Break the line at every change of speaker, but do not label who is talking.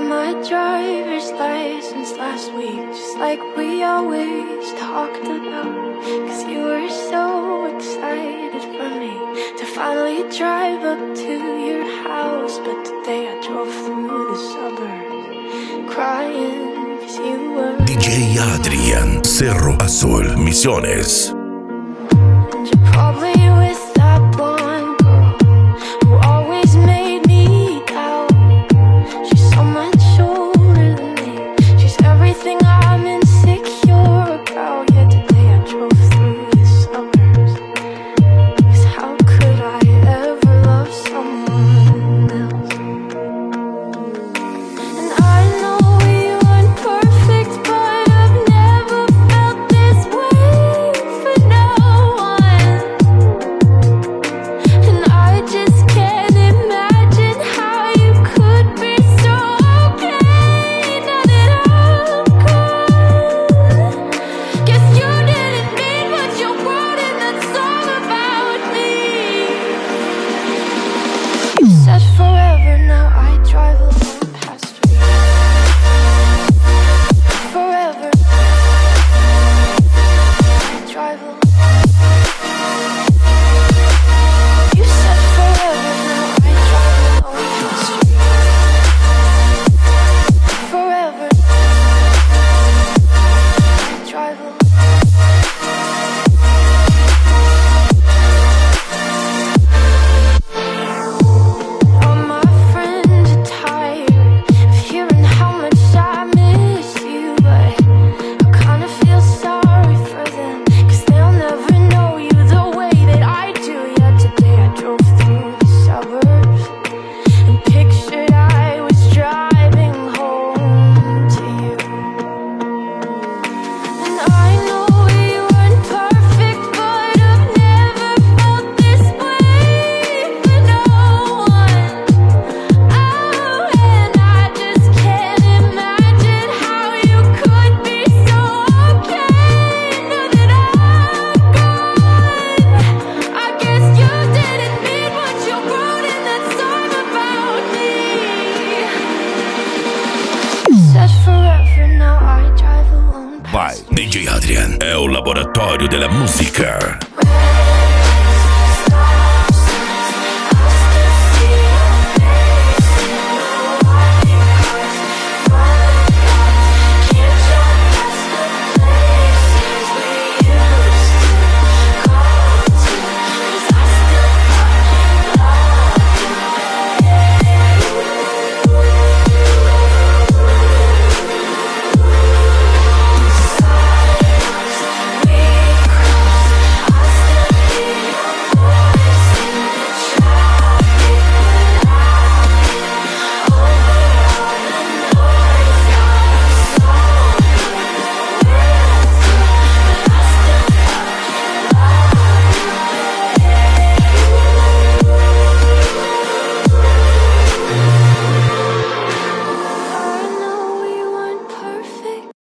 my driver's license last week, just like we always talked about. 'Cause you were so excited for me to finally drive up to your house. But today I drove through the suburbs crying 'cause you were
DJ Adrian, Cerro Azul, Misiones.
and you're probably with that blonde girl who always made me doubt. She's so much older than me. She's everything I'm insecure about. Yet today I drove through the suburbs. 'Cause how could I ever love someone else? And I know we weren't perfect, but I've never felt this way for no one. And I just can't imagine how you could be so okay now that I'm gone. Guess you didn't mean what you wrote in that song about me. You said forever, now I drive alone past streets. Forever, I drive alone. You said forever, now I drive alone past streets. Forever, I drive alone. All my friends are tired of hearing how much I miss you, but I kinda feel sorry for them, 'cause they'll never know you the way that I do. Yet today I drove through the suburbs and pictured I was driving home to you. And I know we weren't perfect, but I've never felt this way for no one. Oh, and I just can't imagine how you could be so okay now that I'm gone. I guess you didn't mean what you wrote in that song about me. You said forever, now I drive alone
Vai,
past you.
DJ Adrian è un laboratorio della musica.